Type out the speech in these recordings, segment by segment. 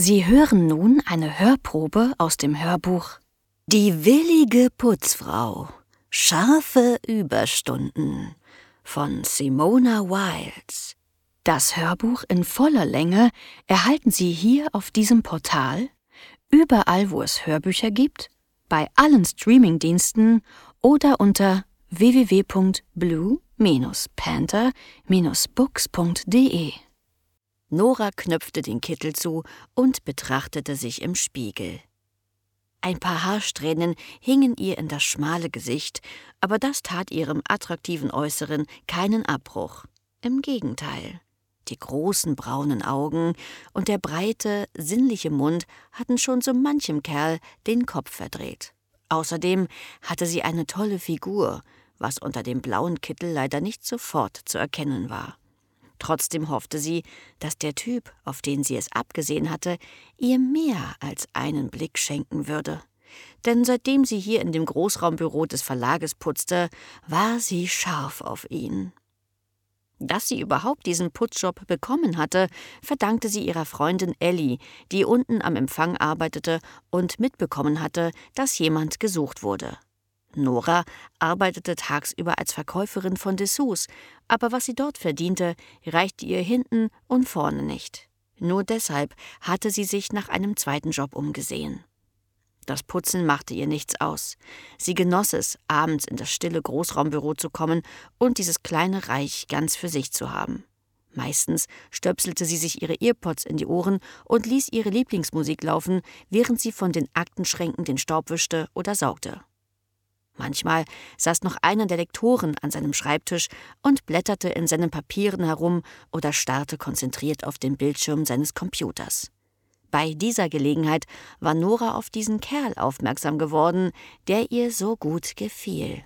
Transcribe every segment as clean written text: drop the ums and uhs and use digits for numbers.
Sie hören nun eine Hörprobe aus dem Hörbuch »Die willige Putzfrau. Scharfe Überstunden« von Simona Wiles. Das Hörbuch in voller Länge erhalten Sie hier auf diesem Portal, überall wo es Hörbücher gibt, bei allen Streamingdiensten oder unter www.blue-panther-books.de. Nora knöpfte den Kittel zu und betrachtete sich im Spiegel. Ein paar Haarsträhnen hingen ihr in das schmale Gesicht, aber das tat ihrem attraktiven Äußeren keinen Abbruch. Im Gegenteil. Die großen braunen Augen und der breite, sinnliche Mund hatten schon so manchem Kerl den Kopf verdreht. Außerdem hatte sie eine tolle Figur, was unter dem blauen Kittel leider nicht sofort zu erkennen war. Trotzdem hoffte sie, dass der Typ, auf den sie es abgesehen hatte, ihr mehr als einen Blick schenken würde. Denn seitdem sie hier in dem Großraumbüro des Verlages putzte, war sie scharf auf ihn. Dass sie überhaupt diesen Putzjob bekommen hatte, verdankte sie ihrer Freundin Ellie, die unten am Empfang arbeitete und mitbekommen hatte, dass jemand gesucht wurde. Nora arbeitete tagsüber als Verkäuferin von Dessous, aber was sie dort verdiente, reichte ihr hinten und vorne nicht. Nur deshalb hatte sie sich nach einem zweiten Job umgesehen. Das Putzen machte ihr nichts aus. Sie genoss es, abends in das stille Großraumbüro zu kommen und dieses kleine Reich ganz für sich zu haben. Meistens stöpselte sie sich ihre Earpods in die Ohren und ließ ihre Lieblingsmusik laufen, während sie von den Aktenschränken den Staub wischte oder saugte. Manchmal saß noch einer der Lektoren an seinem Schreibtisch und blätterte in seinen Papieren herum oder starrte konzentriert auf den Bildschirm seines Computers. Bei dieser Gelegenheit war Nora auf diesen Kerl aufmerksam geworden, der ihr so gut gefiel.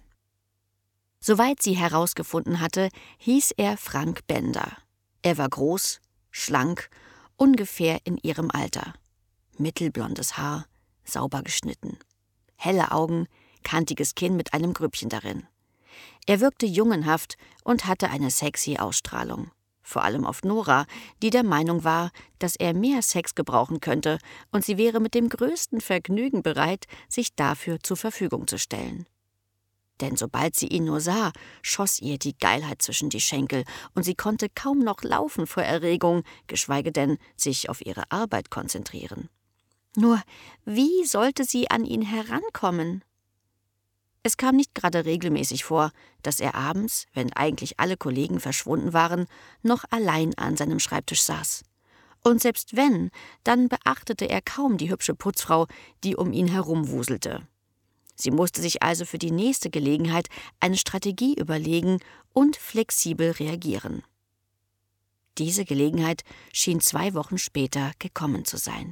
Soweit sie herausgefunden hatte, hieß er Frank Bender. Er war groß, schlank, ungefähr in ihrem Alter. Mittelblondes Haar, sauber geschnitten. Helle Augen, kantiges Kinn mit einem Grübchen darin. Er wirkte jungenhaft und hatte eine sexy Ausstrahlung. Vor allem auf Nora, die der Meinung war, dass er mehr Sex gebrauchen könnte und sie wäre mit dem größten Vergnügen bereit, sich dafür zur Verfügung zu stellen. Denn sobald sie ihn nur sah, schoss ihr die Geilheit zwischen die Schenkel und sie konnte kaum noch laufen vor Erregung, geschweige denn sich auf ihre Arbeit konzentrieren. Nur, wie sollte sie an ihn herankommen? Es kam nicht gerade regelmäßig vor, dass er abends, wenn eigentlich alle Kollegen verschwunden waren, noch allein an seinem Schreibtisch saß. Und selbst wenn, dann beachtete er kaum die hübsche Putzfrau, die um ihn herumwuselte. Sie musste sich also für die nächste Gelegenheit eine Strategie überlegen und flexibel reagieren. Diese Gelegenheit schien 2 Wochen später gekommen zu sein.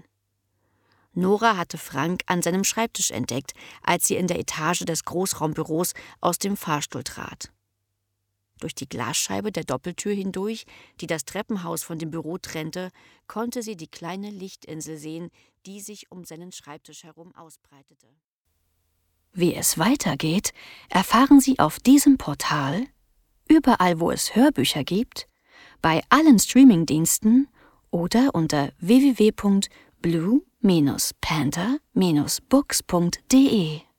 Nora hatte Frank an seinem Schreibtisch entdeckt, als sie in der Etage des Großraumbüros aus dem Fahrstuhl trat. Durch die Glasscheibe der Doppeltür hindurch, die das Treppenhaus von dem Büro trennte, konnte sie die kleine Lichtinsel sehen, die sich um seinen Schreibtisch herum ausbreitete. Wie es weitergeht, erfahren Sie auf diesem Portal, überall wo es Hörbücher gibt, bei allen Streamingdiensten oder unter www.blue-panther-books.de.